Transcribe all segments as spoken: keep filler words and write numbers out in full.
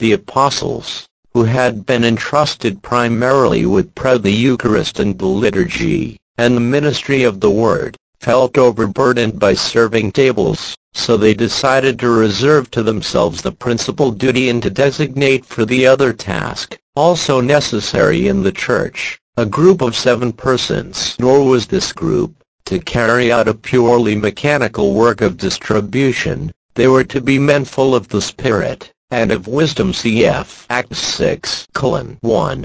The apostles, who had been entrusted primarily with the Eucharist and the liturgy, and the ministry of the Word, felt overburdened by serving tables, so they decided to reserve to themselves the principal duty and to designate for the other task, also necessary in the church, a group of seven persons. Nor was this group to carry out a purely mechanical work of distribution. They were to be men full of the Spirit and of wisdom, cf. Acts six one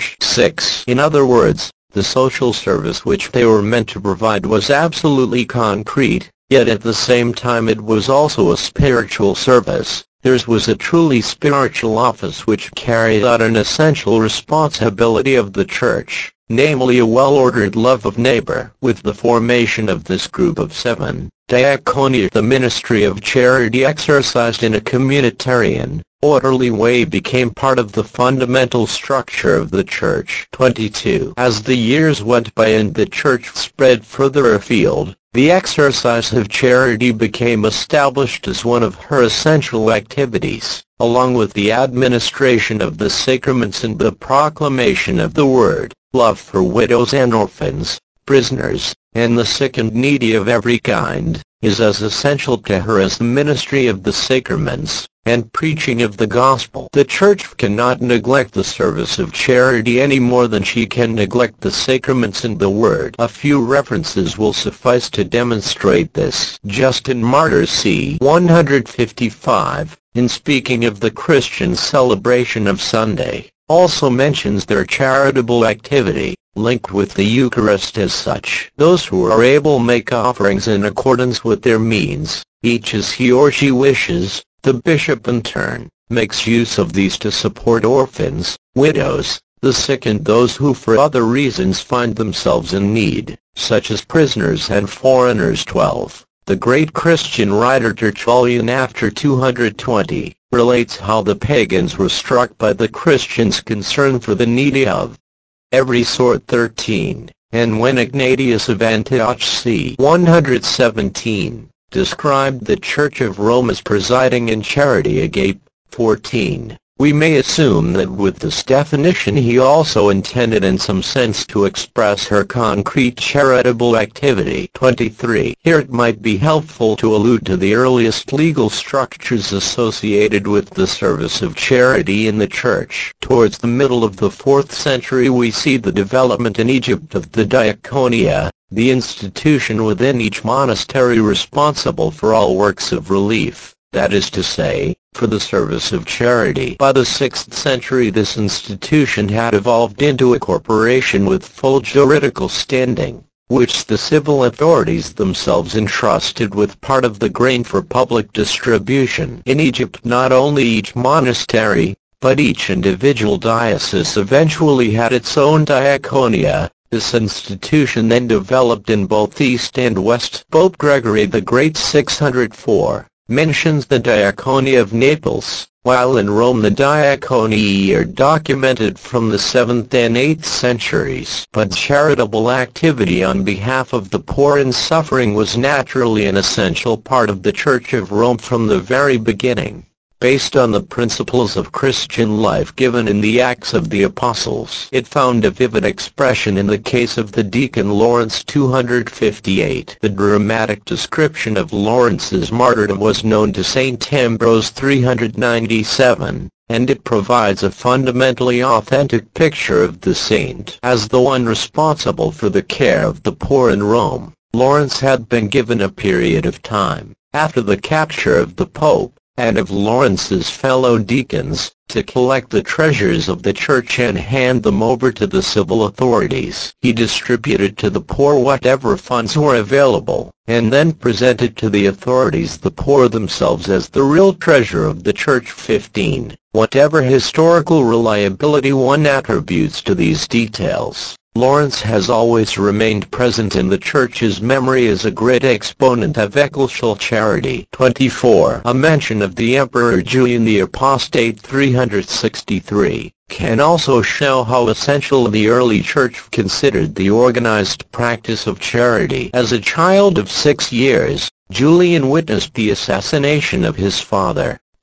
six. In other words, the social service which they were meant to provide was absolutely concrete, yet at the same time it was also a spiritual service. Theirs was a truly spiritual office which carried out an essential responsibility of the church, namely a well-ordered love of neighbor. With the formation of this group of seven, diaconia, the ministry of charity exercised in a communitarian, orderly way, became part of the fundamental structure of the church. twenty-two. As the years went by and the church spread further afield, the exercise of charity became established as one of her essential activities, along with the administration of the sacraments and the proclamation of the Word. Love for widows and orphans, prisoners, and the sick and needy of every kind, is as essential to her as the ministry of the sacraments and preaching of the gospel. The Church cannot neglect the service of charity any more than she can neglect the sacraments and the Word. A few references will suffice to demonstrate this. Justin Martyr c. one fifty-five, in speaking of the Christian celebration of Sunday, also mentions their charitable activity, linked with the Eucharist as such. Those who are able make offerings in accordance with their means, each as he or she wishes. The bishop in turn makes use of these to support orphans, widows, the sick and those who for other reasons find themselves in need, such as prisoners and foreigners. twelve. The great Christian writer Tertullian, after two hundred twenty, relates how the pagans were struck by the Christians' concern for the needy of every sort. thirteen. And when Ignatius of Antioch c. one seventeen, described the Church of Rome as presiding in charity agape. fourteen. We may assume that with this definition he also intended in some sense to express her concrete charitable activity. twenty-three. Here it might be helpful to allude to the earliest legal structures associated with the service of charity in the Church. Towards the middle of the fourth century we see the development in Egypt of the diaconia, the institution within each monastery responsible for all works of relief, that is to say, for the service of charity. By the sixth century this institution had evolved into a corporation with full juridical standing, which the civil authorities themselves entrusted with part of the grain for public distribution. In Egypt not only each monastery, but each individual diocese eventually had its own diaconia. This institution then developed in both East and West. Pope Gregory the Great six hundred four mentions the Diaconia of Naples, while in Rome the diaconiae are documented from the seventh and eighth centuries. But charitable activity on behalf of the poor and suffering was naturally an essential part of the Church of Rome from the very beginning. Based on the principles of Christian life given in the Acts of the Apostles, it found a vivid expression in the case of the deacon Lawrence two hundred fifty-eight. The dramatic description of Lawrence's martyrdom was known to Saint Ambrose three hundred ninety-seven, and it provides a fundamentally authentic picture of the saint as the one responsible for the care of the poor in Rome. Lawrence had been given a period of time, after the capture of the Pope, and of Lawrence's fellow deacons, to collect the treasures of the church and hand them over to the civil authorities. He distributed to the poor whatever funds were available, and then presented to the authorities the poor themselves as the real treasure of the church. fifteen. Whatever historical reliability one attributes to these details, Lawrence has always remained present in the Church's memory as a great exponent of ecclesial charity. twenty-four. A mention of the Emperor Julian the Apostate three hundred sixty-three can also show how essential the early Church considered the organized practice of charity. As a child of six years, Julian witnessed the assassination of his father,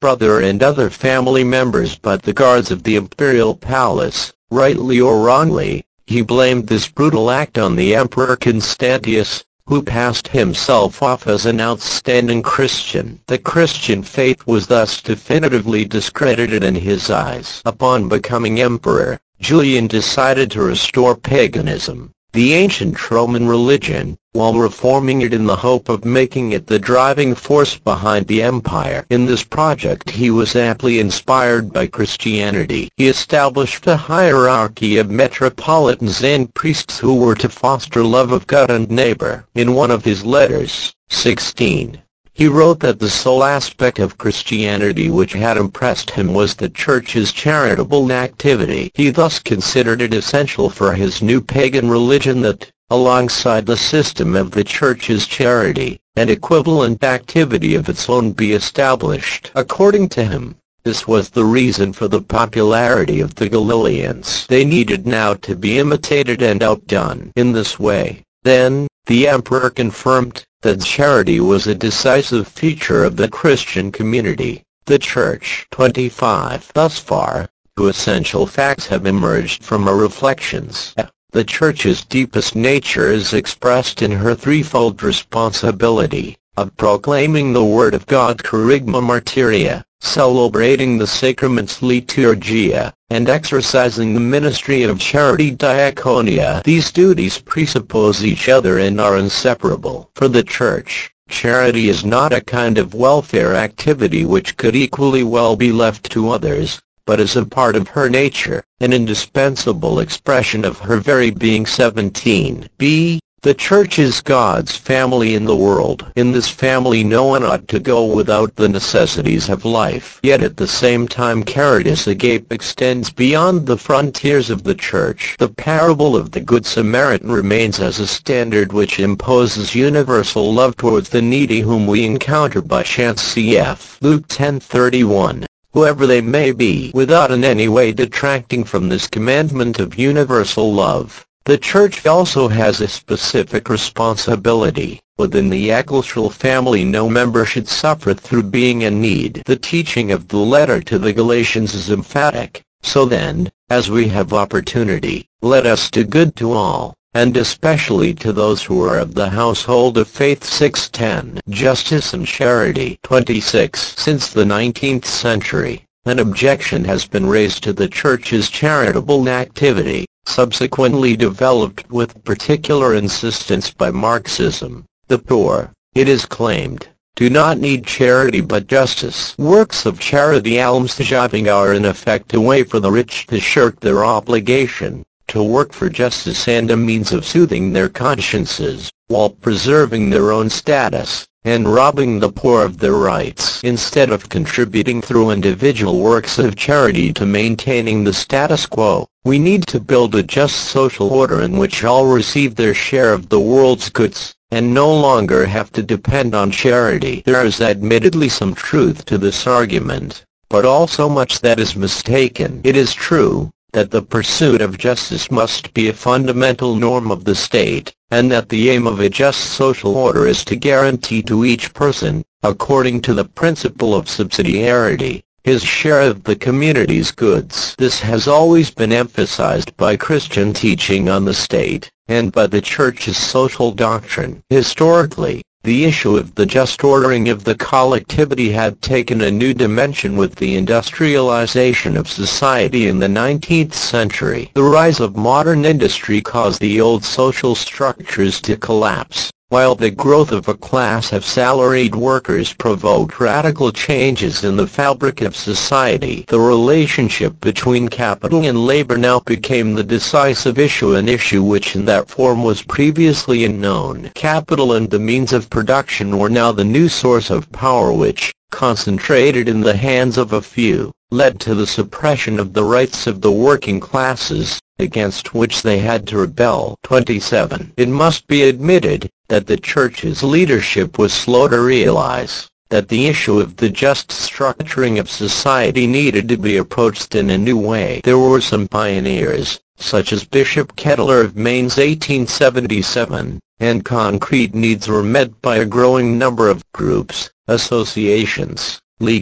brother and other family members but the guards of the imperial palace. Rightly or wrongly, he blamed this brutal act on the Emperor Constantius, who passed himself off as an outstanding Christian. The Christian faith was thus definitively discredited in his eyes. Upon becoming emperor, Julian decided to restore paganism, the ancient Roman religion, while reforming it in the hope of making it the driving force behind the empire. In this project he was amply inspired by Christianity. He established a hierarchy of metropolitans and priests who were to foster love of God and neighbor. In one of his letters, sixteen, he wrote that the sole aspect of Christianity which had impressed him was the Church's charitable activity. He thus considered it essential for his new pagan religion that, alongside the system of the Church's charity, an equivalent activity of its own be established. According to him, this was the reason for the popularity of the Galileans. They needed now to be imitated and outdone. In this way, then, the emperor confirmed that charity was a decisive feature of the Christian community. The Church. twenty-five. Thus far, two essential facts have emerged from our reflections. The Church's deepest nature is expressed in her threefold responsibility of proclaiming the Word of God Kerygma Martyria, celebrating the sacraments Liturgia, and exercising the ministry of charity Diaconia. These duties presuppose each other and are inseparable. For the Church, charity is not a kind of welfare activity which could equally well be left to others, but is a part of her nature, an indispensable expression of her very being. seventeen. B. The Church is God's family in the world. In this family no one ought to go without the necessities of life. Yet at the same time Caritas Agape extends beyond the frontiers of the Church. The parable of the Good Samaritan remains as a standard which imposes universal love towards the needy whom we encounter by chance. Cf. Luke ten thirty-one. Whoever they may be, without in any way detracting from this commandment of universal love. The Church also has a specific responsibility. Within the ecclesial family no member should suffer through being in need. The teaching of the letter to the Galatians is emphatic. So then, as we have opportunity, let us do good to all, and especially to those who are of the household of faith. six ten. Justice and charity. twenty-six. Since the nineteenth century, an objection has been raised to the Church's charitable activity, subsequently developed with particular insistence by Marxism. The poor, it is claimed, do not need charity but justice. Works of charity almsgiving are in effect a way for the rich to shirk their obligation, to work for justice and a means of soothing their consciences, while preserving their own status, and robbing the poor of their rights. Instead of contributing through individual works of charity to maintaining the status quo, we need to build a just social order in which all receive their share of the world's goods, and no longer have to depend on charity. There is admittedly some truth to this argument, but also much that is mistaken. It is true that the pursuit of justice must be a fundamental norm of the state, and that the aim of a just social order is to guarantee to each person, according to the principle of subsidiarity, his share of the community's goods. This has always been emphasized by Christian teaching on the state, and by the Church's social doctrine. Historically, the issue of the just ordering of the collectivity had taken a new dimension with the industrialization of society in the nineteenth century. The rise of modern industry caused the old social structures to collapse, while the growth of a class of salaried workers provoked radical changes in the fabric of society. The relationship between capital and labor now became the decisive issue, an issue which in that form was previously unknown. Capital and the means of production were now the new source of power which, concentrated in the hands of a few, led to the suppression of the rights of the working classes, against which they had to rebel. twenty-seven. It must be admitted that the Church's leadership was slow to realize that the issue of the just structuring of society needed to be approached in a new way. There were some pioneers, such as Bishop Kettler of Mainz eighteen seventy-seven, and concrete needs were met by a growing number of groups, associations, leagues,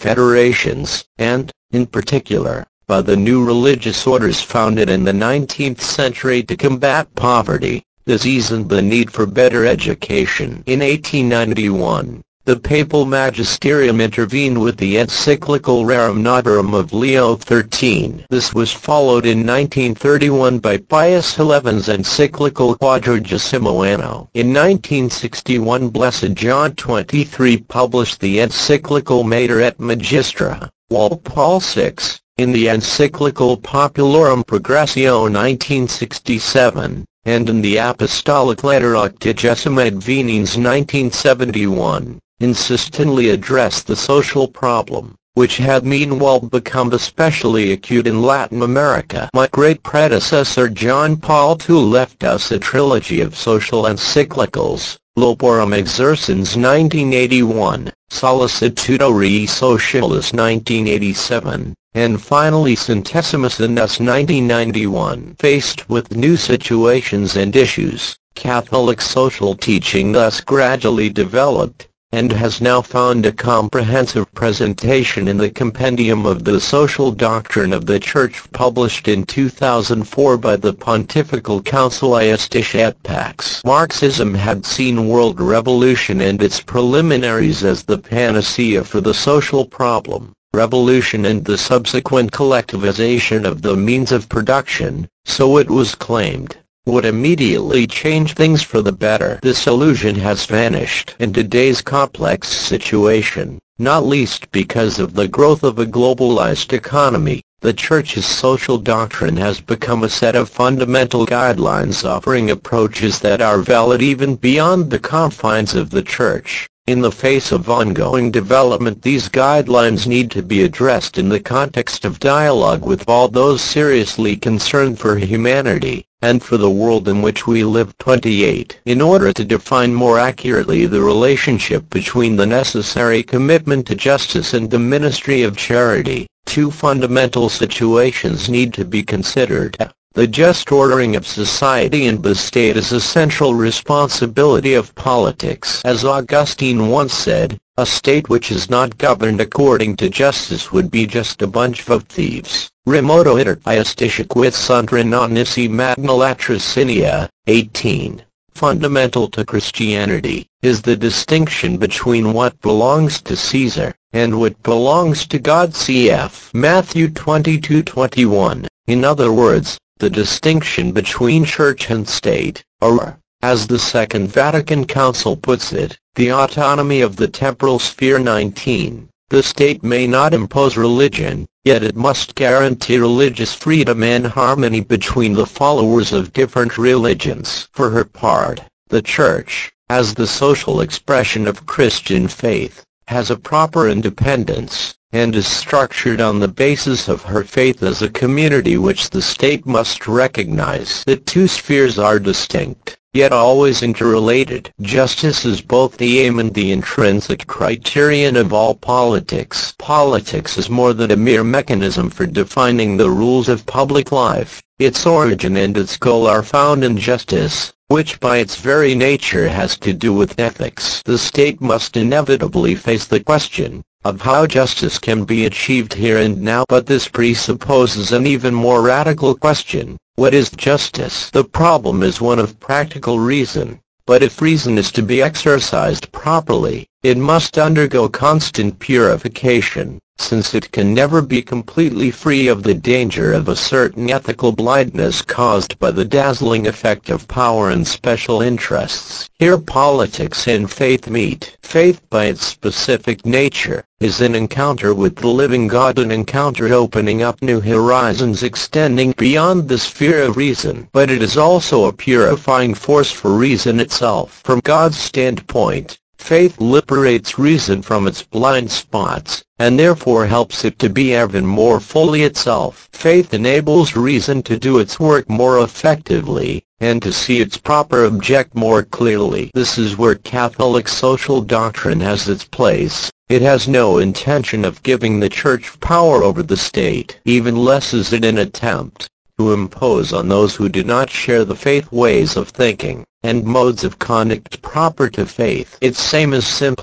federations, and, in particular, by the new religious orders founded in the nineteenth century to combat poverty, disease and the need for better education. In eighteen ninety-one, the papal magisterium intervened with the encyclical Rerum Novarum of Leo the thirteenth. This was followed in nineteen thirty-one by Pius the eleventh's encyclical Quadragesimo Anno. In nineteen sixty-one, Blessed John the twenty-third published the encyclical Mater et Magistra, while Paul the sixth, in the encyclical Popularum Progressio nineteen sixty-seven, and in the Apostolic Letter Octogesima Advenens nineteen seventy-one, insistently addressed the social problem, which had meanwhile become especially acute in Latin America. My great predecessor John Paul the second left us a trilogy of social encyclicals, Loporum Exercens nineteen eighty-one, Solicitudo Rei Socialis nineteen eighty-seven, and finally Centesimus Annus nineteen ninety-one. Faced with new situations and issues, Catholic social teaching thus gradually developed, and has now found a comprehensive presentation in the Compendium of the Social Doctrine of the Church published in two thousand four by the Pontifical Council Iustus et Pax. Marxism had seen world revolution and its preliminaries as the panacea for the social problem. Revolution and the subsequent collectivization of the means of production, so it was claimed, would immediately change things for the better. This illusion has vanished in today's complex situation, not least because of the growth of a globalized economy. The Church's social doctrine has become a set of fundamental guidelines offering approaches that are valid even beyond the confines of the Church. In the face of ongoing development, these guidelines need to be addressed in the context of dialogue with all those seriously concerned for humanity, and for the world in which we live. twenty-eight. In order to define more accurately the relationship between the necessary commitment to justice and the ministry of charity, two fundamental situations need to be considered. The just ordering of society and the state is a central responsibility of politics. As Augustine once said, a state which is not governed according to justice would be just a bunch of thieves. Remoto iter Iustitia quid sunt renonisi magna latricinia. eighteen. Fundamental to Christianity is the distinction between what belongs to Caesar and what belongs to God, cf. Matthew twenty-two twenty-one. In other words, the distinction between church and state, or, as the Second Vatican Council puts it, the autonomy of the temporal sphere. nineteen. The state may not impose religion, yet it must guarantee religious freedom and harmony between the followers of different religions. For her part, the Church, as the social expression of Christian faith, has a proper independence, and is structured on the basis of her faith as a community which the state must recognize. The two spheres are distinct, yet always interrelated. Justice is both the aim and the intrinsic criterion of all politics. Politics is more than a mere mechanism for defining the rules of public life. Its origin and its goal are found in justice, which by its very nature has to do with ethics. The state must inevitably face the question of how justice can be achieved here and now, but this presupposes an even more radical question: what is justice? The problem is one of practical reason, but if reason is to be exercised properly, it must undergo constant purification, since it can never be completely free of the danger of a certain ethical blindness caused by the dazzling effect of power and special interests. Here politics and faith meet. Faith, by its specific nature, is an encounter with the living God, an encounter opening up new horizons extending beyond the sphere of reason. But it is also a purifying force for reason itself. From God's standpoint, faith liberates reason from its blind spots, and therefore helps it to be even more fully itself. Faith enables reason to do its work more effectively, and to see its proper object more clearly. This is where Catholic social doctrine has its place. It has no intention of giving the Church power over the state. Even less is it an attempt to impose on those who do not share the faith ways of thinking and modes of conduct proper to faith. Its aim is simply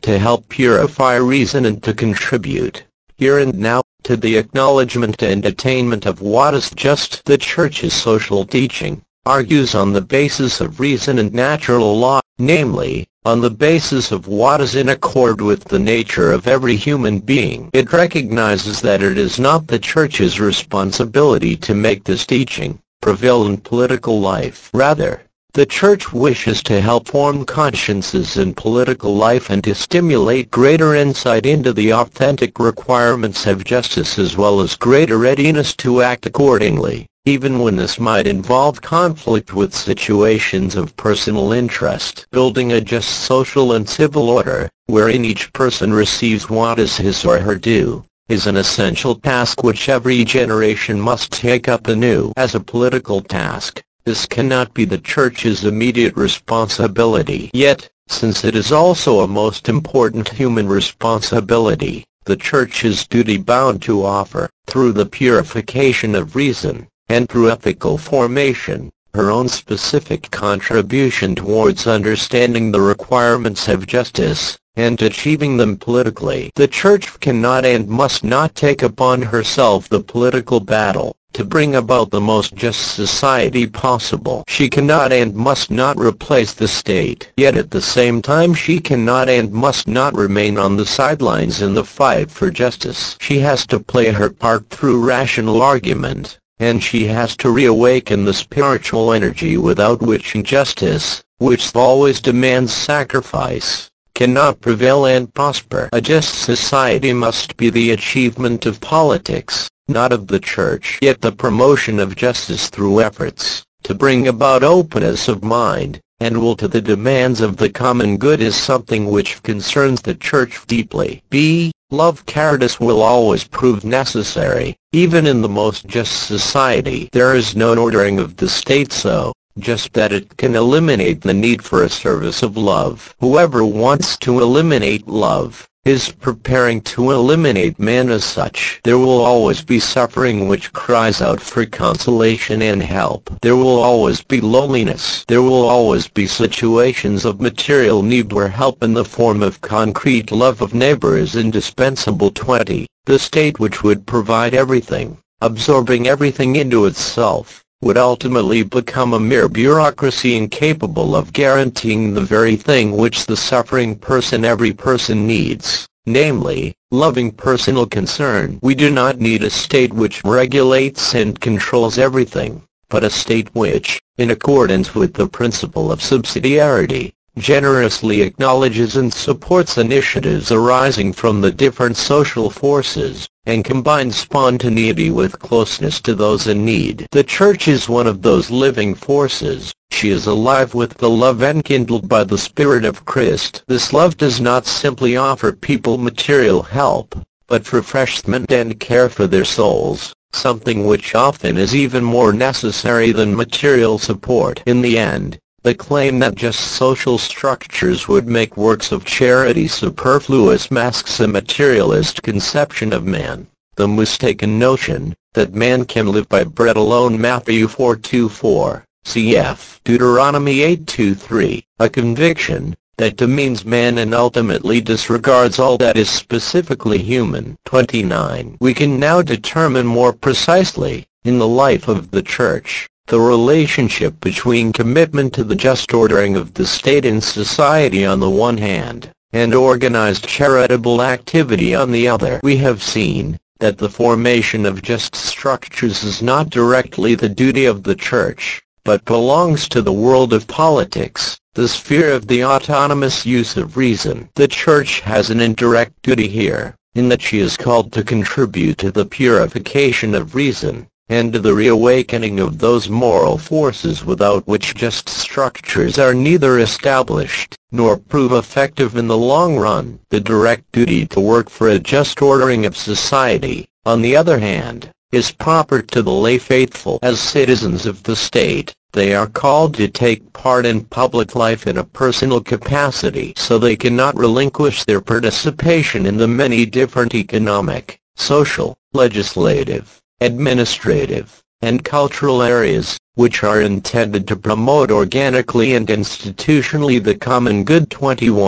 to help purify reason and to contribute, here and now, to the acknowledgement and attainment of what is just. The Church's social teaching argues on the basis of reason and natural law, namely, on the basis of what is in accord with the nature of every human being. It recognizes that it is not the Church's responsibility to make this teaching prevail in political life. Rather, the Church wishes to help form consciences in political life and to stimulate greater insight into the authentic requirements of justice as well as greater readiness to act accordingly, even when this might involve conflict with situations of personal interest. Building a just social and civil order, wherein each person receives what is his or her due, is an essential task which every generation must take up anew. As a political task, this cannot be the Church's immediate responsibility. Yet, since it is also a most important human responsibility, the Church is duty-bound to offer, through the purification of reason, and through ethical formation, her own specific contribution towards understanding the requirements of justice, and achieving them politically. The Church cannot and must not take upon herself the political battle to bring about the most just society possible. She cannot and must not replace the state. Yet at the same time she cannot and must not remain on the sidelines in the fight for justice. She has to play her part through rational argument, and she has to reawaken the spiritual energy without which justice, which always demands sacrifice, cannot prevail and prosper. A just society must be the achievement of politics, not of the Church. Yet the promotion of justice through efforts to bring about openness of mind and will to the demands of the common good is something which concerns the Church deeply. B. Love caritas will always prove necessary, even in the most just society. There is no ordering of the state so just that it can eliminate the need for a service of love. Whoever wants to eliminate love is preparing to eliminate man as such. There will always be suffering which cries out for consolation and help. There will always be loneliness. There will always be situations of material need where help in the form of concrete love of neighbor is indispensable. twenty. The state which would provide everything, absorbing everything into itself, would ultimately become a mere bureaucracy incapable of guaranteeing the very thing which the suffering person every person needs, namely, loving personal concern. We do not need a state which regulates and controls everything, but a state which, in accordance with the principle of subsidiarity, generously acknowledges and supports initiatives arising from the different social forces, and combines spontaneity with closeness to those in need. The Church is one of those living forces. She is alive with the love enkindled by the Spirit of Christ. This love does not simply offer people material help, but refreshment and care for their souls, something which often is even more necessary than material support. In the end, the claim that just social structures would make works of charity superfluous masks a materialist conception of man, the mistaken notion that man can live by bread alone. Matthew four twenty-four, cf. Deuteronomy eight twenty-three, a conviction that demeans man and ultimately disregards all that is specifically human. twenty-nine. We can now determine more precisely, in the life of the Church, the relationship between commitment to the just ordering of the state and society on the one hand, and organized charitable activity on the other. We have seen that the formation of just structures is not directly the duty of the Church, but belongs to the world of politics, the sphere of the autonomous use of reason. The Church has an indirect duty here, in that she is called to contribute to the purification of reason, and to the reawakening of those moral forces without which just structures are neither established, nor prove effective in the long run. The direct duty to work for a just ordering of society, on the other hand, is proper to the lay faithful. As citizens of the state, they are called to take part in public life in a personal capacity, so they cannot relinquish their participation in the many different economic, social, legislative, administrative, and cultural areas, which are intended to promote organically and institutionally the common good. twenty-one.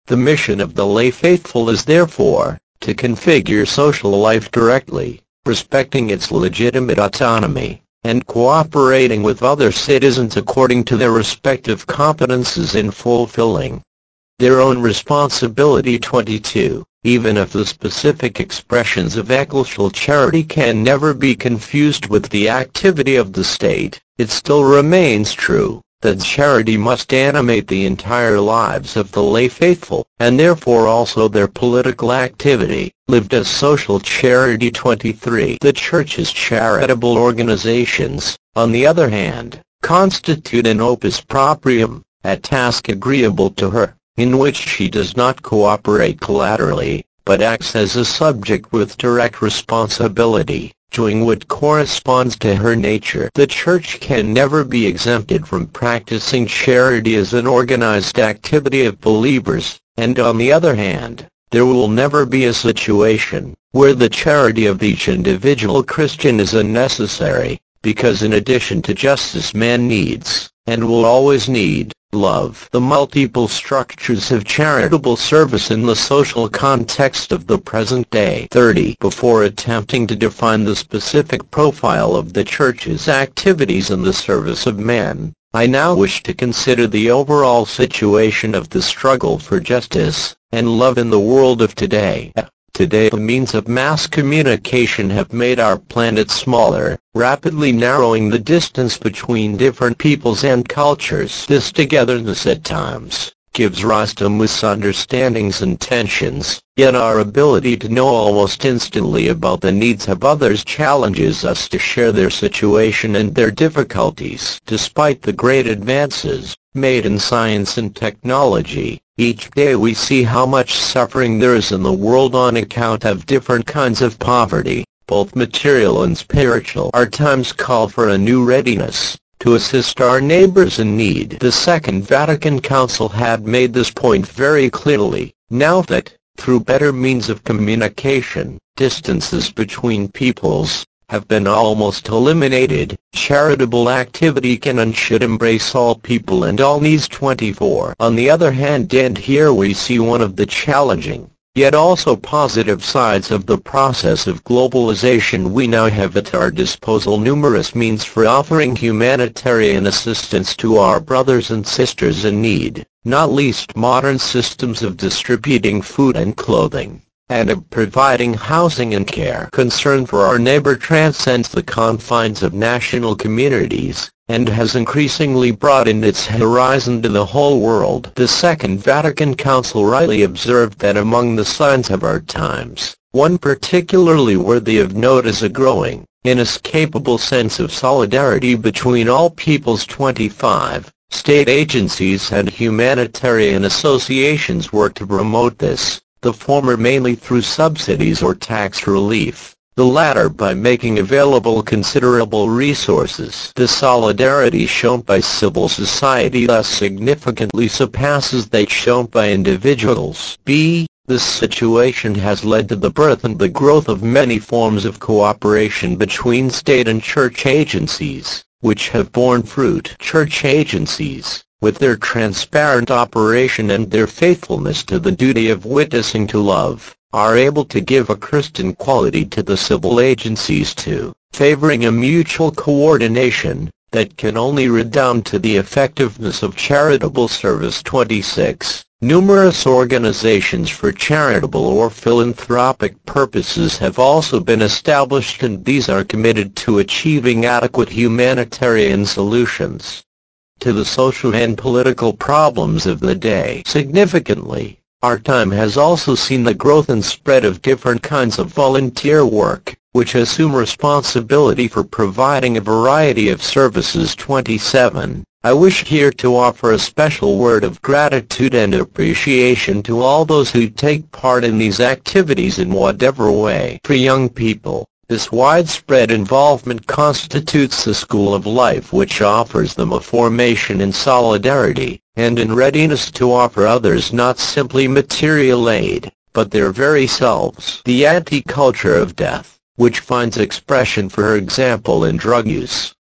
The mission of the lay faithful is therefore to configure social life directly, respecting its legitimate autonomy, and cooperating with other citizens according to their respective competences in fulfilling their own responsibility. twenty-two. Even if the specific expressions of ecclesial charity can never be confused with the activity of the state, it still remains true that charity must animate the entire lives of the lay faithful, and therefore also their political activity, lived as social charity. twenty-three. The Church's charitable organizations, on the other hand, constitute an opus proprium, a task agreeable to her, in which she does not cooperate collaterally, but acts as a subject with direct responsibility, doing what corresponds to her nature. The Church can never be exempted from practicing charity as an organized activity of believers, and on the other hand, there will never be a situation where the charity of each individual Christian is unnecessary, because in addition to justice man needs, and will always need, love. The multiple structures of charitable service in the social context of the present day. thirty. Before attempting to define the specific profile of the Church's activities in the service of man, I now wish to consider the overall situation of the struggle for justice and love in the world of today. Today the means of mass communication have made our planet smaller, rapidly narrowing the distance between different peoples and cultures. This togetherness at times gives rise to misunderstandings and tensions, yet our ability to know almost instantly about the needs of others challenges us to share their situation and their difficulties. Despite the great advances made in science and technology, each day we see how much suffering there is in the world on account of different kinds of poverty, both material and spiritual. Our times call for a new readiness to assist our neighbors in need. The Second Vatican Council had made this point very clearly. Now that, through better means of communication, distances between peoples have been almost eliminated, charitable activity can and should embrace all people and all needs. twenty-four. On the other hand, and here we see one of the challenging, yet also positive sides of the process of globalization, we now have at our disposal numerous means for offering humanitarian assistance to our brothers and sisters in need, not least modern systems of distributing food and clothing, and of providing housing and care. Concern for our neighbor transcends the confines of national communities, and has increasingly broadened its horizon to the whole world. The Second Vatican Council rightly observed that among the signs of our times, one particularly worthy of note is a growing, inescapable sense of solidarity between all peoples. twenty-five. State agencies and humanitarian associations work to promote this, the former mainly through subsidies or tax relief, the latter by making available considerable resources. The solidarity shown by civil society thus significantly surpasses that shown by individuals. B. This situation has led to the birth and the growth of many forms of cooperation between state and church agencies, which have borne fruit. Church agencies, with their transparent operation and their faithfulness to the duty of witnessing to love, are able to give a Christian quality to the civil agencies too, favoring a mutual coordination that can only redound to the effectiveness of charitable service. twenty-six. Numerous organizations for charitable or philanthropic purposes have also been established, and these are committed to achieving adequate humanitarian solutions to the social and political problems of the day. Significantly, our time has also seen the growth and spread of different kinds of volunteer work, which assume responsibility for providing a variety of services. twenty-seven. I wish here to offer a special word of gratitude and appreciation to all those who take part in these activities in whatever way. For young people, this widespread involvement constitutes a school of life which offers them a formation in solidarity, and in readiness to offer others not simply material aid, but their very selves. The anti-culture of death, which finds expression for example in drug use,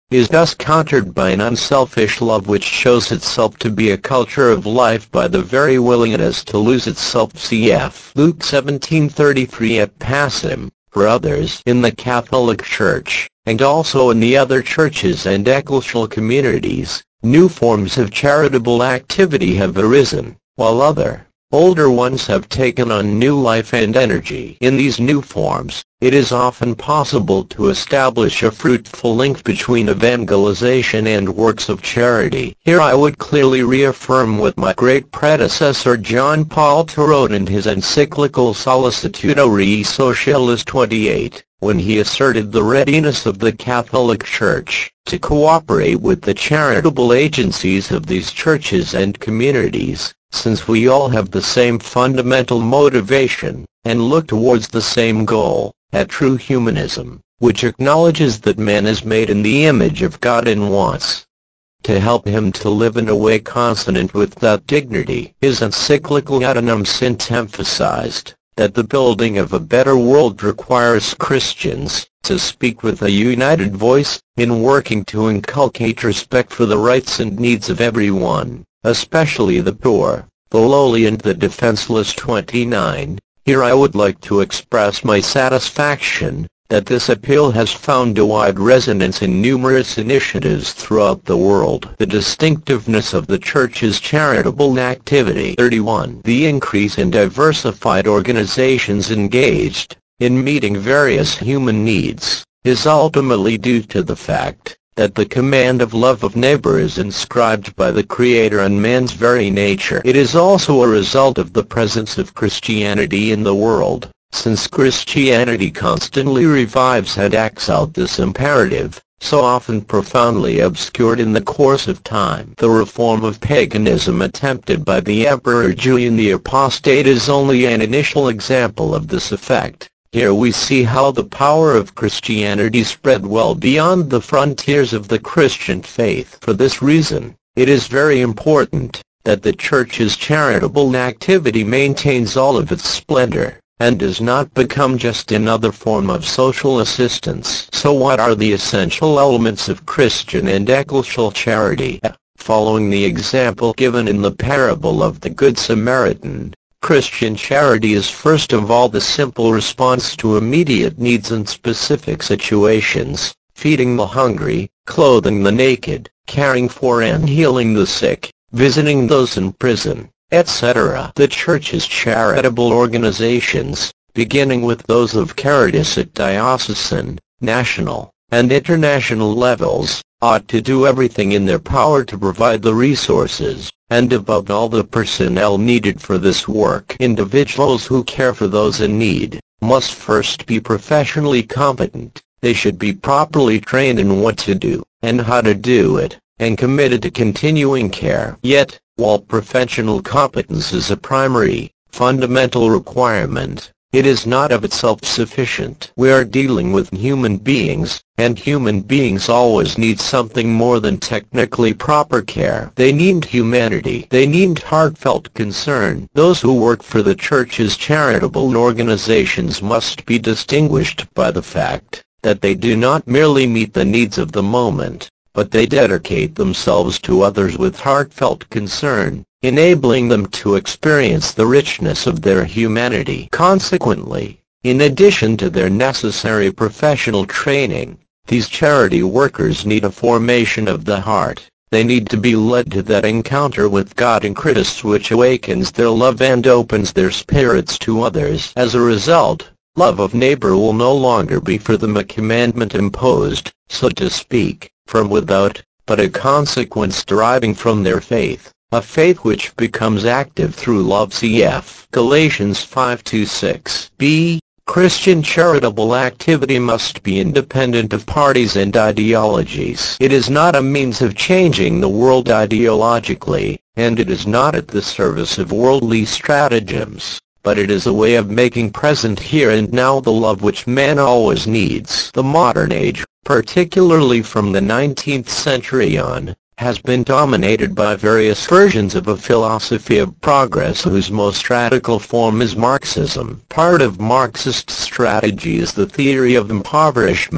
is thus countered by an unselfish love which shows itself to be a culture of life by the very willingness to lose itself. Cf. Luke seventeen thirty-three. Et Passim, for others in the Catholic Church, and also in the other churches and ecclesial communities, new forms of charitable activity have arisen, while other, older ones have taken on new life and energy. In these new forms, it is often possible to establish a fruitful link between evangelization and works of charity. Here I would clearly reaffirm what my great predecessor John Paul two wrote in his encyclical Sollicitudine Socialis twenty-eight, when he asserted the readiness of the Catholic Church to cooperate with the charitable agencies of these churches and communities, since we all have the same fundamental motivation, and look towards the same goal, at true humanism, which acknowledges that man is made in the image of God and wants to help him to live in a way consonant with that dignity. His encyclical Unam Sint emphasized that the building of a better world requires Christians to speak with a united voice, in working to inculcate respect for the rights and needs of everyone, especially the poor, the lowly and the defenseless. twenty-nine. Here I would like to express my satisfaction that this appeal has found a wide resonance in numerous initiatives throughout the world. The distinctiveness of the Church's charitable activity. thirty-one. The increase in diversified organizations engaged in meeting various human needs is ultimately due to the fact that the command of love of neighbor is inscribed by the Creator in man's very nature. It is also a result of the presence of Christianity in the world, since Christianity constantly revives and acts out this imperative, so often profoundly obscured in the course of time. The reform of paganism attempted by the Emperor Julian the Apostate is only an initial example of this effect. Here we see how the power of Christianity spread well beyond the frontiers of the Christian faith. For this reason, it is very important that the Church's charitable activity maintains all of its splendor, and does not become just another form of social assistance. So what are the essential elements of Christian and ecclesial charity? Following the example given in the parable of the Good Samaritan, Christian charity is first of all the simple response to immediate needs in specific situations, feeding the hungry, clothing the naked, caring for and healing the sick, visiting those in prison, et cetera. The Church's charitable organizations, beginning with those of Caritas at diocesan, national, and international levels, ought to do everything in their power to provide the resources, and above all the personnel needed for this work. Individuals who care for those in need must first be professionally competent. They should be properly trained in what to do, and how to do it, and committed to continuing care. Yet, while professional competence is a primary, fundamental requirement, it is not of itself sufficient. We are dealing with human beings, and human beings always need something more than technically proper care. They need humanity. They need heartfelt concern. Those who work for the Church's charitable organizations must be distinguished by the fact that they do not merely meet the needs of the moment, but they dedicate themselves to others with heartfelt concern, enabling them to experience the richness of their humanity. Consequently, in addition to their necessary professional training, these charity workers need a formation of the heart. They need to be led to that encounter with God in Christ which awakens their love and opens their spirits to others. As a result, love of neighbor will no longer be for them a commandment imposed, so to speak, from without, but a consequence deriving from their faith, a faith which becomes active through love. Cf. Galatians five two six. B. Christian charitable activity must be independent of parties and ideologies. It is not a means of changing the world ideologically, and it is not at the service of worldly stratagems, but it is a way of making present here and now the love which man always needs. The modern age, particularly from the nineteenth century on, has been dominated by various versions of a philosophy of progress whose most radical form is Marxism. Part of Marxist strategy is the theory of impoverishment,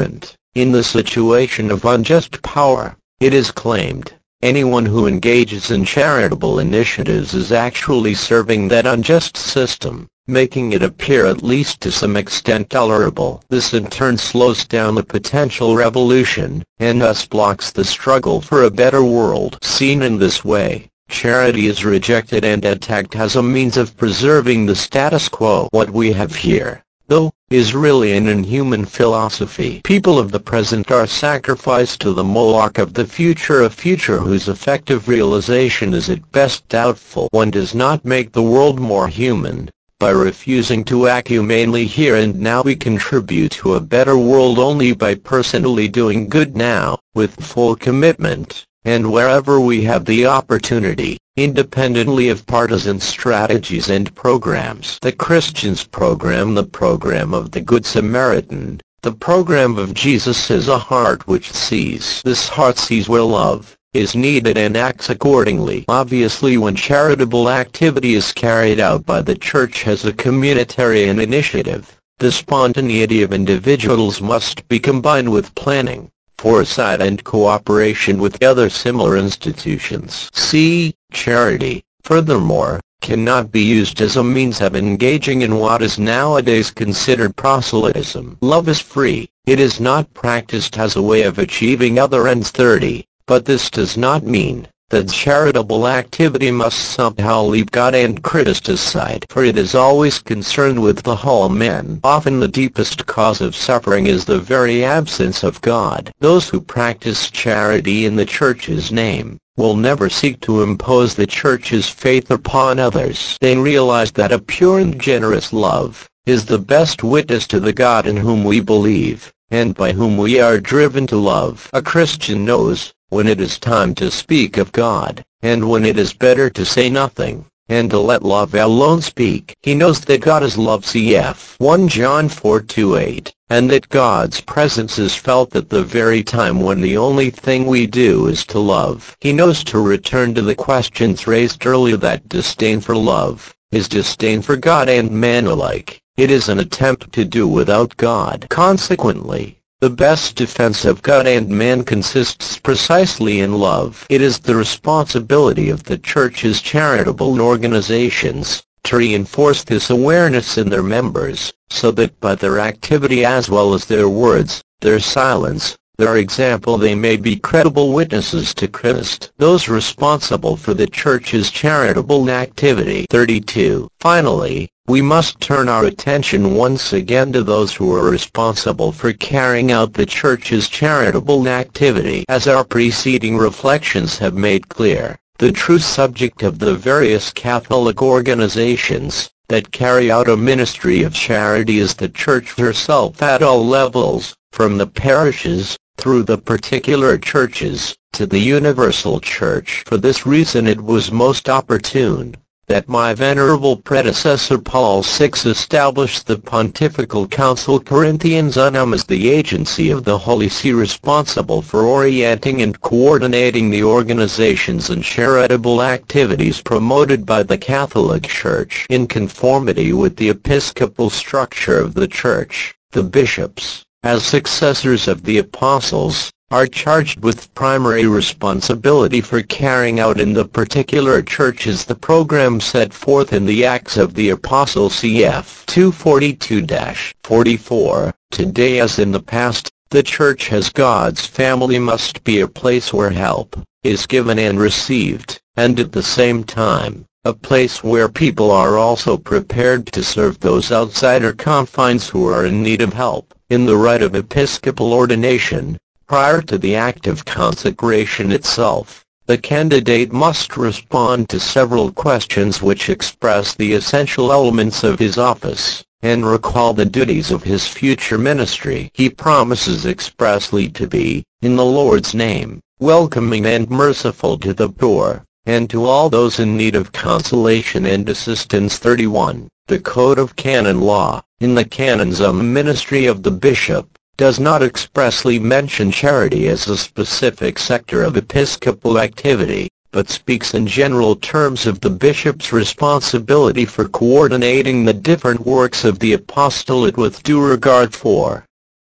In the situation of unjust power, it is claimed, anyone who engages in charitable initiatives is actually serving that unjust system, making it appear at least to some extent tolerable. This in turn slows down the potential revolution, and thus blocks the struggle for a better world. Seen in this way, charity is rejected and attacked as a means of preserving the status quo. What we have here, though, is really an inhuman philosophy. People of the present are sacrificed to the Moloch of the future, a future whose effective realization is at best doubtful. One does not make the world more human by refusing to act humanely here and now. We contribute to a better world only by personally doing good now, with full commitment, and wherever we have the opportunity, independently of partisan strategies and programs. The Christian's program, the program of the Good Samaritan, the program of Jesus, is a heart which sees. This heart sees where love is needed and acts accordingly. Obviously, when charitable activity is carried out by the Church as a communitarian initiative, the spontaneity of individuals must be combined with planning, foresight and cooperation with other similar institutions. See, charity, furthermore, cannot be used as a means of engaging in what is nowadays considered proselytism. Love is free. It is not practiced as a way of achieving other ends. thirty. But this does not mean that charitable activity must somehow leave God and Christ aside, for it is always concerned with the whole man. Often the deepest cause of suffering is the very absence of God. Those who practice charity in the Church's name will never seek to impose the Church's faith upon others. They realize that a pure and generous love is the best witness to the God in whom we believe, and by whom we are driven to love. A Christian knows when it is time to speak of God, and when it is better to say nothing, and to let love alone speak. He knows that God is love, cf. First John four two eight, and that God's presence is felt at the very time when the only thing we do is to love. He knows, to return to the questions raised earlier, that disdain for love is disdain for God and man alike. It is an attempt to do without God. Consequently, the best defense of God and man consists precisely in love. It is the responsibility of the Church's charitable organizations to reinforce this awareness in their members, so that by their activity as well as their words, their silence, their example, they may be credible witnesses to Christ. Those responsible for the Church's charitable activity. thirty-two. Finally, we must turn our attention once again to those who are responsible for carrying out the Church's charitable activity. As our preceding reflections have made clear, the true subject of the various Catholic organizations that carry out a ministry of charity is the Church herself at all levels, from the parishes, through the particular churches, to the universal Church. For this reason it was most opportune that my venerable predecessor Paul the sixth established the Pontifical Council Corinthians Unum as the agency of the Holy See, responsible for orienting and coordinating the organizations and charitable activities promoted by the Catholic Church. In conformity with the episcopal structure of the Church, the bishops, as successors of the apostles, are charged with primary responsibility for carrying out in the particular churches the program set forth in the Acts of the Apostles, cf. two forty-two to forty-four. Today as in the past, the Church as God's family must be a place where help is given and received, and at the same time, a place where people are also prepared to serve those outside her confines who are in need of help. In the rite of episcopal ordination, prior to the act of consecration itself, the candidate must respond to several questions which express the essential elements of his office, and recall the duties of his future ministry. He promises expressly to be, in the Lord's name, welcoming and merciful to the poor, and to all those in need of consolation and assistance. thirty-one. The Code of Canon Law, in the canons on the ministry of the bishop, does not expressly mention charity as a specific sector of episcopal activity, but speaks in general terms of the bishop's responsibility for coordinating the different works of the apostolate with due regard for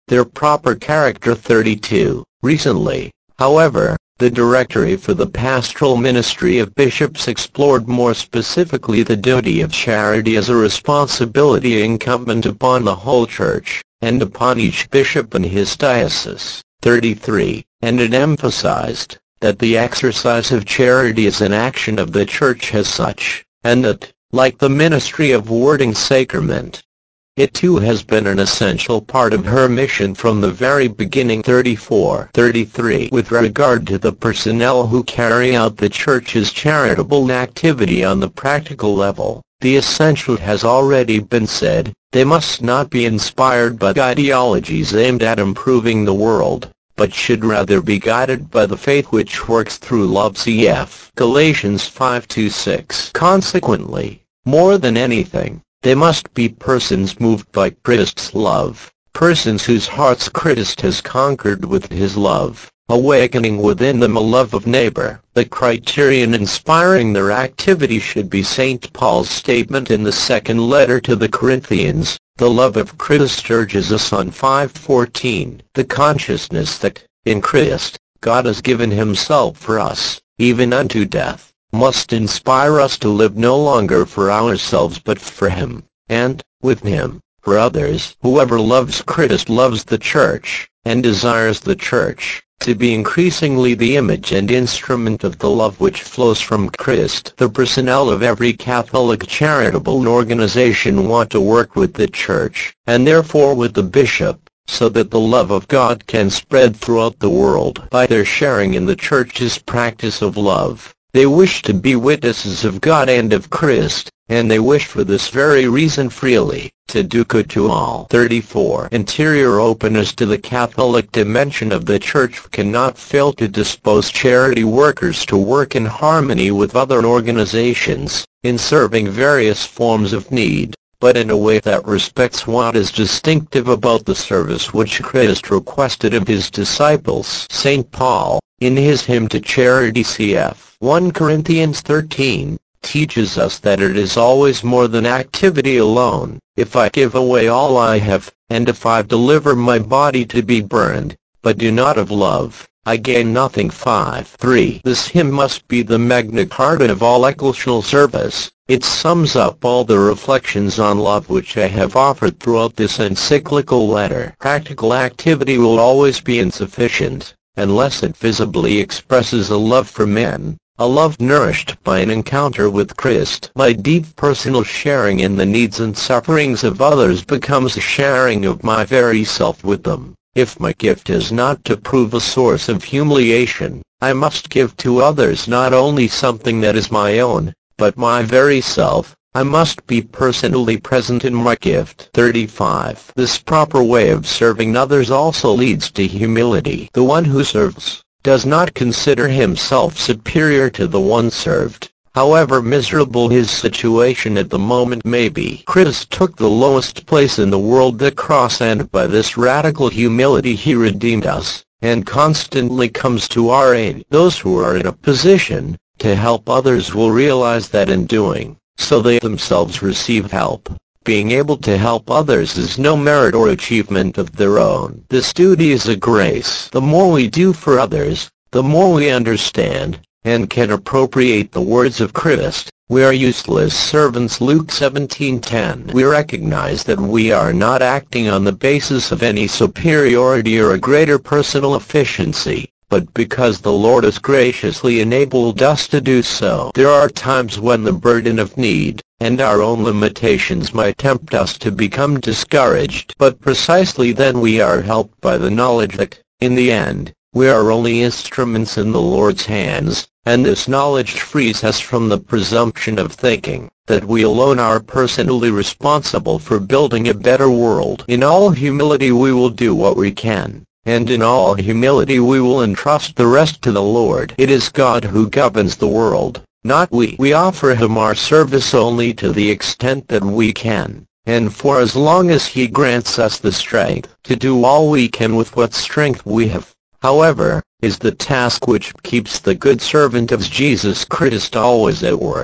their proper character. thirty-two. Recently, however, the Directory for the Pastoral Ministry of Bishops explored more specifically the duty of charity as a responsibility incumbent upon the whole Church, and upon each bishop in his diocese. thirty-three. And it emphasized that the exercise of charity is an action of the Church as such, and that, like the ministry of wording sacrament, it too has been an essential part of her mission from the very beginning. thirty-four. thirty-three. With regard to the personnel who carry out the Church's charitable activity on the practical level, the essential has already been said: they must not be inspired by ideologies aimed at improving the world, but should rather be guided by the faith which works through love. Cf. Galatians five to six. Consequently, more than anything, they must be persons moved by Christ's love, persons whose hearts Christ has conquered with his love, awakening within them a love of neighbor. The criterion inspiring their activity should be Saint Paul's statement in the second letter to the Corinthians: the love of Christ urges us on. five fourteen. The consciousness that, in Christ, God has given himself for us, even unto death, must inspire us to live no longer for ourselves but for him, and, with him, for others. Whoever loves Christ loves the Church, and desires the Church to be increasingly the image and instrument of the love which flows from Christ. The personnel of every Catholic charitable organization want to work with the Church, and therefore with the bishop, so that the love of God can spread throughout the world. By their sharing in the Church's practice of love, they wish to be witnesses of God and of Christ, and they wish for this very reason freely to do good to all. thirty-four. Interior openness to the Catholic dimension of the Church cannot fail to dispose charity workers to work in harmony with other organizations, in serving various forms of need, but in a way that respects what is distinctive about the service which Christ requested of his disciples. Saint Paul, in his hymn to charity, cf. First Corinthians thirteen, teaches us that it is always more than activity alone. If I give away all I have, and if I deliver my body to be burned, but do not have love, I gain nothing. five three. This hymn must be the Magna Carta of all ecclesial service. It sums up all the reflections on love which I have offered throughout this encyclical letter. Practical activity will always be insufficient, unless it visibly expresses a love for men, a love nourished by an encounter with Christ. My deep personal sharing in the needs and sufferings of others becomes a sharing of my very self with them. If my gift is not to prove a source of humiliation, I must give to others not only something that is my own, but my very self. I must be personally present in my gift. thirty-five. This proper way of serving others also leads to humility. The one who serves does not consider himself superior to the one served, however miserable his situation at the moment may be. Christ took the lowest place in the world, the cross, and by this radical humility he redeemed us, and constantly comes to our aid. Those who are in a position to help others will realize that in doing so they themselves receive help. Being able to help others is no merit or achievement of their own. This duty is a grace. The more we do for others, the more we understand and can appropriate the words of Christ: we are useless servants. Luke seventeen ten. We recognize that we are not acting on the basis of any superiority or a greater personal efficiency, but because the Lord has graciously enabled us to do so. There are times when the burden of need and our own limitations might tempt us to become discouraged, but precisely then we are helped by the knowledge that, in the end, we are only instruments in the Lord's hands, and this knowledge frees us from the presumption of thinking that we alone are personally responsible for building a better world. In all humility we will do what we can, and in all humility we will entrust the rest to the Lord. It is God who governs the world, not we. We offer him our service only to the extent that we can, and for as long as he grants us the strength to do all we can with what strength we have. However, is the task which keeps the good servant of Jesus Christ always at work,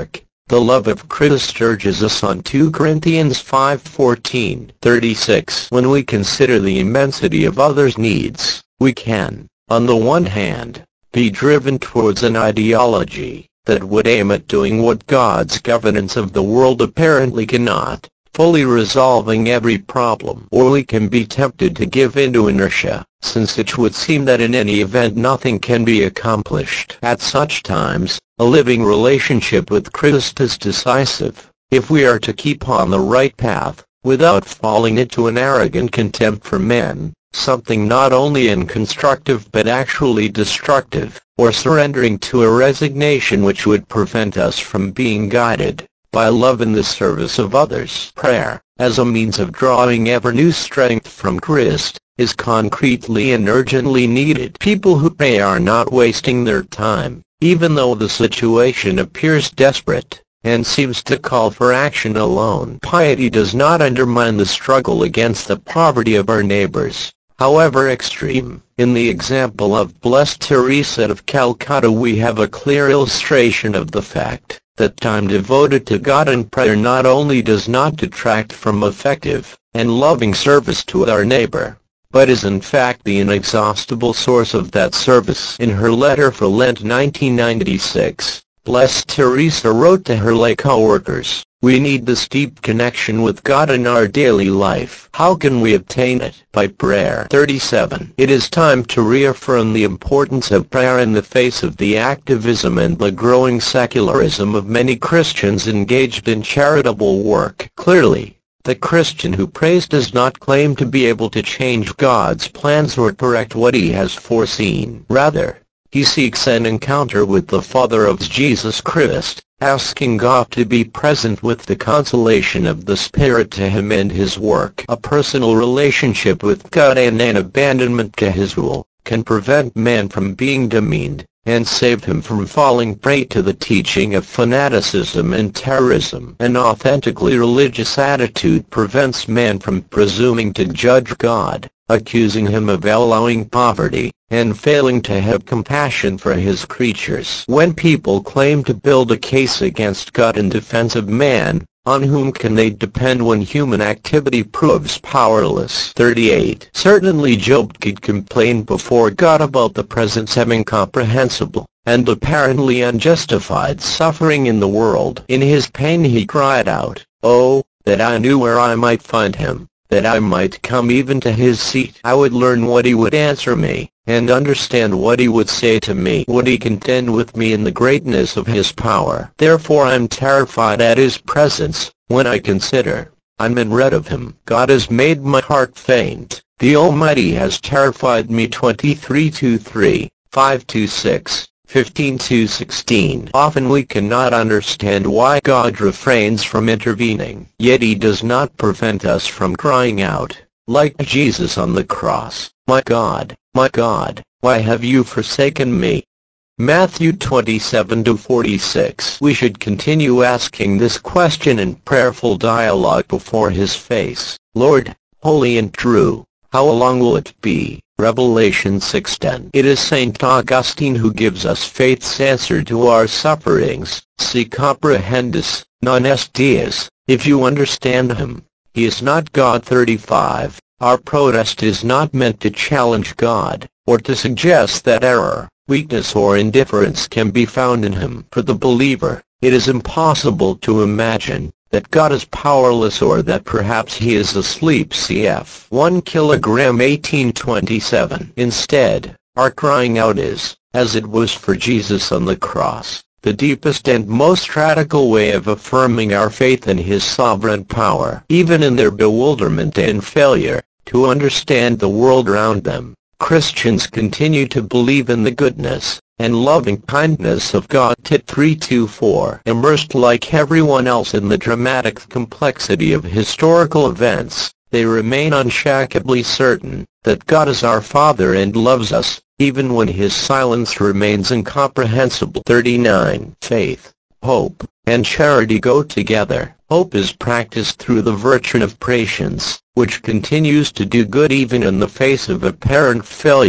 The love of Christ urges us on Second Corinthians five fourteen thirty-six. When we consider the immensity of others' needs, we can, on the one hand, be driven towards an ideology that would aim at doing what God's governance of the world apparently cannot, fully resolving every problem. Or we can be tempted to give in to inertia, since it would seem that in any event nothing can be accomplished. At such times, a living relationship with Christ is decisive, if we are to keep on the right path, without falling into an arrogant contempt for men, something not only unconstructive but actually destructive, or surrendering to a resignation which would prevent us from being guided by love in the service of others. Prayer, as a means of drawing ever new strength from Christ, is concretely and urgently needed. People who pray are not wasting their time, even though the situation appears desperate, and seems to call for action alone. Piety does not undermine the struggle against the poverty of our neighbors, however extreme. In the example of Blessed Teresa of Calcutta we have a clear illustration of the fact that time devoted to God and prayer not only does not detract from effective and loving service to our neighbor, but is in fact the inexhaustible source of that service. In her letter for Lent nineteen ninety-six, Blessed Teresa wrote to her lay co-workers, "We need this deep connection with God in our daily life. How can we obtain it? By prayer." thirty-seven. It is time to reaffirm the importance of prayer in the face of the activism and the growing secularism of many Christians engaged in charitable work. Clearly, the Christian who prays does not claim to be able to change God's plans or correct what he has foreseen. Rather, he seeks an encounter with the Father of Jesus Christ, asking God to be present with the consolation of the Spirit to him and his work. A personal relationship with God and an abandonment to his rule can prevent man from being demeaned, and save him from falling prey to the teaching of fanaticism and terrorism. An authentically religious attitude prevents man from presuming to judge God, accusing him of allowing poverty, and failing to have compassion for his creatures. When people claim to build a case against God in defense of man, on whom can they depend when human activity proves powerless? thirty-eight. Certainly Job could complain before God about the present semi-incomprehensible and apparently unjustified suffering in the world. In his pain he cried out, "Oh, that I knew where I might find him, that I might come even to his seat. I would learn what he would answer me, and understand what he would say to me. Would he contend with me in the greatness of his power? Therefore I am terrified at his presence, when I consider, I'm in dread of him. God has made my heart faint, the Almighty has terrified me." twenty-three two three, five two six, fifteen two sixteen. Often we cannot understand why God refrains from intervening, yet he does not prevent us from crying out, like Jesus on the cross, "My God, my God, why have you forsaken me?" Matthew twenty-seven to forty-six. We should continue asking this question in prayerful dialogue before his face. Lord, holy and true, how long will it be? Revelation six ten. It is Saint Augustine who gives us faith's answer to our sufferings. Si comprehendis, non est Deus, if you understand him, he is not God. thirty-five. Our protest is not meant to challenge God, or to suggest that error, weakness or indifference can be found in him. For the believer, it is impossible to imagine that God is powerless or that perhaps he is asleep. Cf. one kilogram eighteen twenty-seven. Instead, our crying out is, as it was for Jesus on the cross, the deepest and most radical way of affirming our faith in his sovereign power. Even in their bewilderment and failure to understand the world around them, Christians continue to believe in the goodness and loving kindness of God. Tit three twenty-four. Immersed like everyone else in the dramatic complexity of historical events, they remain unshakably certain that God is our Father and loves us, even when his silence remains incomprehensible. thirty-nine. Faith, hope, and charity go together. Hope is practiced through the virtue of patience, which continues to do good even in the face of apparent failure.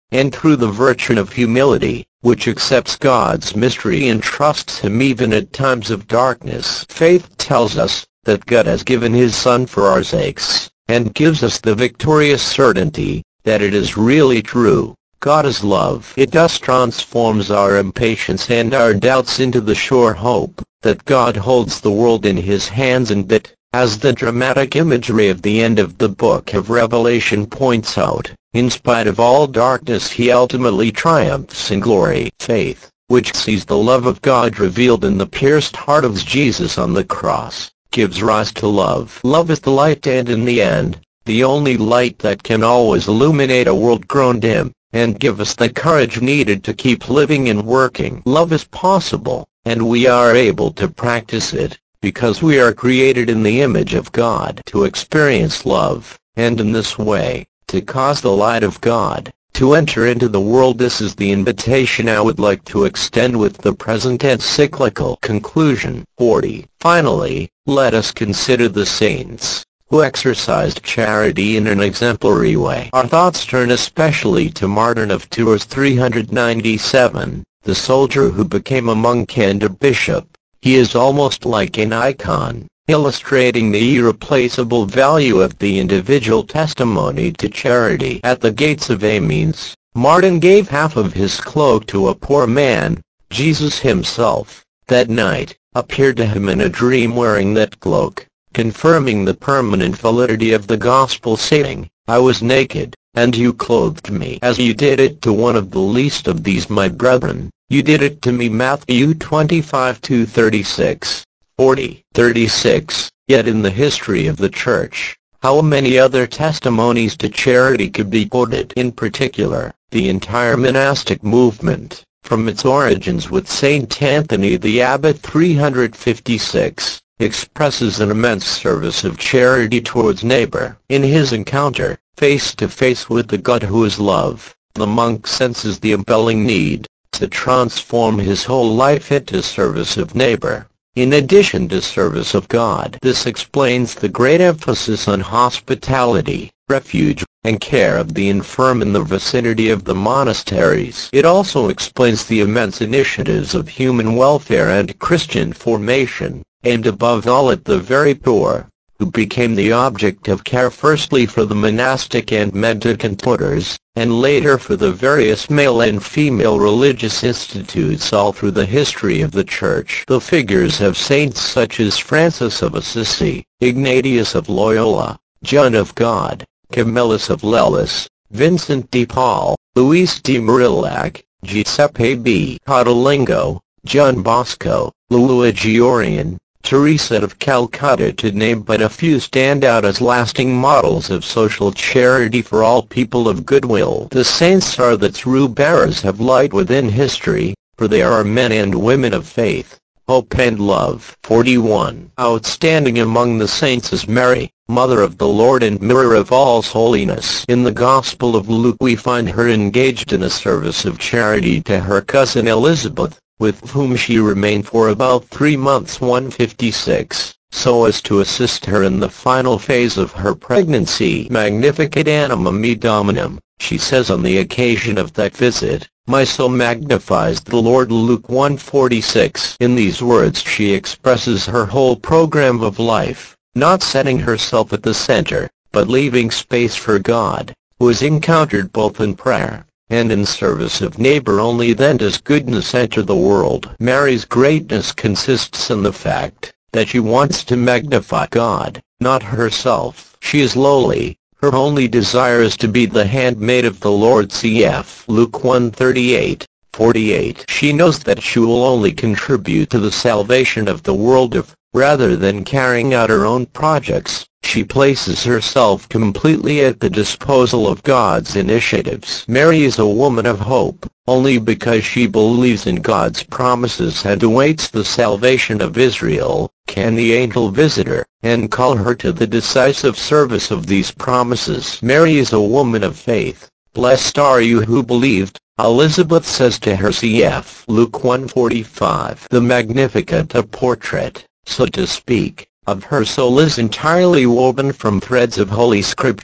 and through the virtue of humility, which accepts God's mystery and trusts Him even at times of darkness. Faith tells us that God has given His Son for our sakes, and gives us the victorious certainty that it is really true. God is love. It thus transforms our impatience and our doubts into the sure hope that God holds the world in His hands, and that, as the dramatic imagery of the end of the book of Revelation points out, in spite of all darkness He ultimately triumphs in glory. Faith, which sees the love of God revealed in the pierced heart of Jesus on the cross, gives rise to love. Love is the light, and in the end, the only light that can always illuminate a world grown dim, and give us the courage needed to keep living and working. Love is possible, and we are able to practice it, because we are created in the image of God to experience love, and in this way, to cause the light of God to enter into the world. This is the invitation I would like to extend with the present encyclical conclusion. forty. Finally, let us consider the saints who exercised charity in an exemplary way. Our thoughts turn especially to Martin of Tours three hundred ninety-seven, the soldier who became a monk and a bishop. He is almost like an icon, illustrating the irreplaceable value of the individual testimony to charity. At the gates of Amiens, Martin gave half of his cloak to a poor man. Jesus Himself, that night, appeared to him in a dream wearing that cloak, confirming the permanent validity of the gospel, saying, "I was naked, and you clothed me. As you did it to one of the least of these my brethren, you did it to me." Matthew twenty-five to thirty-six. forty. thirty-six. Yet in the history of the Church, how many other testimonies to charity could be quoted? In particular, the entire monastic movement, from its origins with Saint Anthony the Abbot three hundred fifty-six, expresses an immense service of charity towards neighbor. In his encounter, face to face with the God who is love, the monk senses the impelling need to transform his whole life into service of neighbor, in addition to service of God. This explains the great emphasis on hospitality, refuge, and care of the infirm in the vicinity of the monasteries. It also explains the immense initiatives of human welfare and Christian formation, aimed above all at the very poor, who became the object of care firstly for the monastic and mendicant orders, and later for the various male and female religious institutes all through the history of the Church. The figures of saints such as Francis of Assisi, Ignatius of Loyola, John of God, Camillus of Lellis, Vincent de Paul, Luis de Marillac, Giuseppe B. Cotolingo, John Bosco, Luigi Orion, Teresa of Calcutta, to name but a few, stand out as lasting models of social charity for all people of goodwill. The saints are the true bearers of light within history, for they are men and women of faith, hope and love. forty-one. Outstanding among the saints is Mary, Mother of the Lord and mirror of all holiness. In the Gospel of Luke we find her engaged in a service of charity to her cousin Elizabeth, with whom she remained for about three months. one fifty-six, so as to assist her in the final phase of her pregnancy. Magnificat anima me Dominum, she says on the occasion of that visit, "My soul magnifies the Lord." Luke one forty-six. In these words she expresses her whole program of life, not setting herself at the center, but leaving space for God, who is encountered both in prayer and in service of neighbor. Only then does goodness enter the world. Mary's greatness consists in the fact that she wants to magnify God, not herself. She is lowly. Her only desire is to be the handmaid of the Lord. Cf. Luke one thirty-eight, forty-eight. She knows that she will only contribute to the salvation of the world if, rather than carrying out her own projects, she places herself completely at the disposal of God's initiatives. Mary is a woman of hope, only because she believes in God's promises and awaits the salvation of Israel, can the angel visit her and call her to the decisive service of these promises. Mary is a woman of faith. Blessed are you who believed, Elizabeth says to her. Cf. Luke one forty-five. The Magnificat, a portrait, so to speak, of her soul, is entirely woven from threads of Holy Scripture.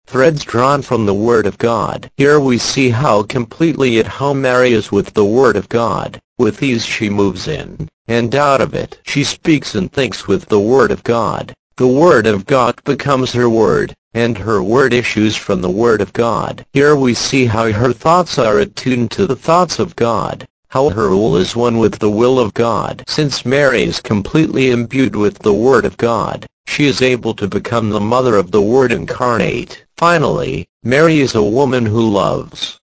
threads drawn from the Word of God. Here we see how completely at home Mary is with the Word of God. With ease she moves in and out of it. She speaks and thinks with the Word of God. The Word of God becomes her word, and her word issues from the Word of God. Here we see how her thoughts are attuned to the thoughts of God, how her will is one with the will of God. Since Mary is completely imbued with the Word of God, she is able to become the mother of the Word incarnate. Finally, Mary is a woman who loves